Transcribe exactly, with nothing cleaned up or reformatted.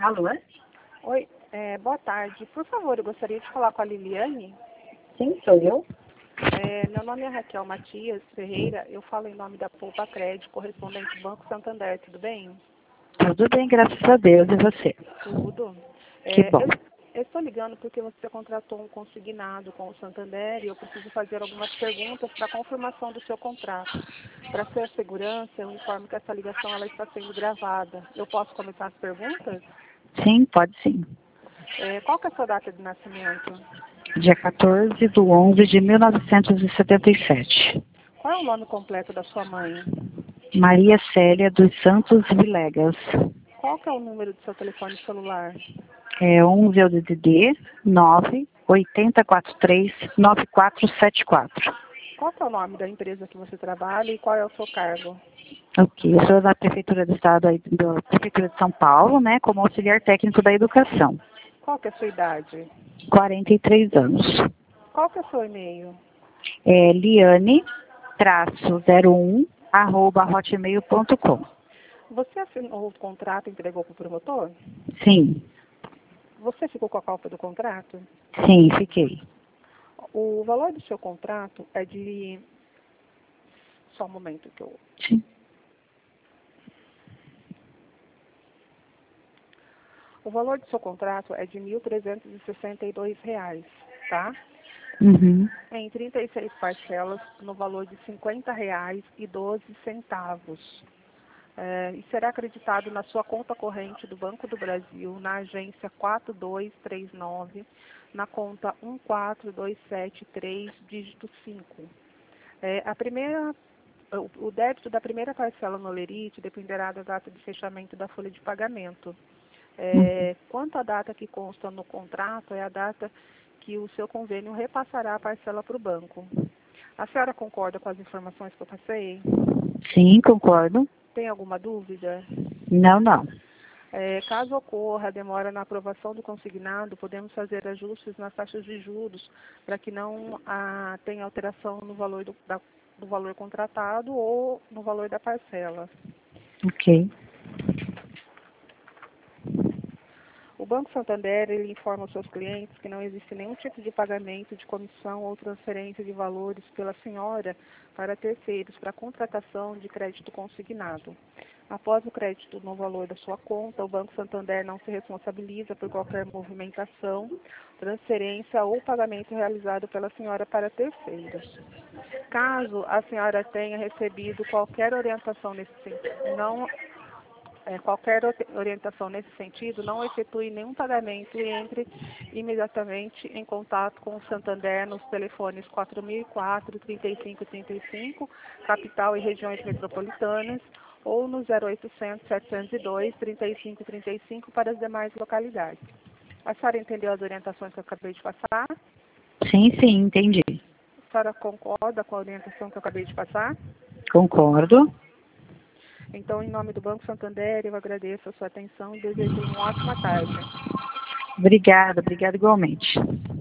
Alô? Oi, é, boa tarde. Por favor, eu gostaria de falar com a Liliane. Sim, sou eu. É, meu nome é Raquel Matias Ferreira, eu falo em nome da Poupa Crédito, correspondente Banco Santander, tudo bem? Tudo bem, graças a Deus. E você? Tudo. Que É, bom. eu, eu estou ligando porque você contratou um consignado com o Santander e eu preciso fazer algumas perguntas para a confirmação do seu contrato. Para ser segurança, eu informo que essa ligação ela está sendo gravada. Eu posso começar as perguntas? Sim, pode sim. É, qual que é a sua data de nascimento? Dia quatorze de onze de mil novecentos e setenta e sete. Qual é o nome completo da sua mãe? Maria Célia dos Santos Vilegas. Qual que é o número do seu telefone celular? É onze é o D D D nove oito zero quatro três nove quatro sete quatro. Qual que é o nome da empresa que você trabalha e qual é o seu cargo? Ok, eu sou da Prefeitura do Estado, aí, da Prefeitura de São Paulo, né, como auxiliar técnico da educação. Qual que é a sua idade? quarenta e três anos. Qual que é o seu e-mail? É liane zero um arroba hotmail ponto com. Você assinou o contrato e entregou para o promotor? Sim, Você ficou com a cópia do contrato? sim, fiquei. O valor do seu contrato é de... Só um momento que eu... Sim. O valor do seu contrato é de mil trezentos e sessenta e dois reais, tá? Uhum. Em trinta e seis parcelas, no valor de cinquenta reais e doze centavos. É, e será acreditado na sua conta corrente do Banco do Brasil, na agência quatro dois três nove, na conta um quatro dois sete três, dígito cinco. É, a primeira, o, o débito da primeira parcela no Lerite dependerá da data de fechamento da folha de pagamento. É, quanto à data que consta no contrato, é a data que o seu convênio repassará a parcela para o banco. A senhora concorda com as informações que eu passei? Sim, concordo. Tem alguma dúvida? Não, não. É, caso ocorra demora na aprovação do consignado, podemos fazer ajustes nas taxas de juros para que não ah, tenha alteração no valor do, da, do valor contratado ou no valor da parcela. Ok. O Banco Santander ele informa aos seus clientes que não existe nenhum tipo de pagamento de comissão ou transferência de valores pela senhora para terceiros para contratação de crédito consignado. Após o crédito no valor da sua conta, o Banco Santander não se responsabiliza por qualquer movimentação, transferência ou pagamento realizado pela senhora para terceiros. Caso a senhora tenha recebido qualquer orientação nesse sentido, não É, qualquer orientação nesse sentido, não efetue nenhum pagamento e entre imediatamente em contato com o Santander nos telefones quatro mil e quatro, trinta e cinco trinta e cinco, capital e regiões metropolitanas, ou no zero oitocentos, setecentos e dois, trinta e cinco trinta e cinco para as demais localidades. A senhora entendeu as orientações que eu acabei de passar? Sim, sim, entendi. A senhora concorda com a orientação que eu acabei de passar? Concordo. Então, em nome do Banco Santander, eu agradeço a sua atenção e desejo uma ótima tarde. Obrigada, obrigada igualmente.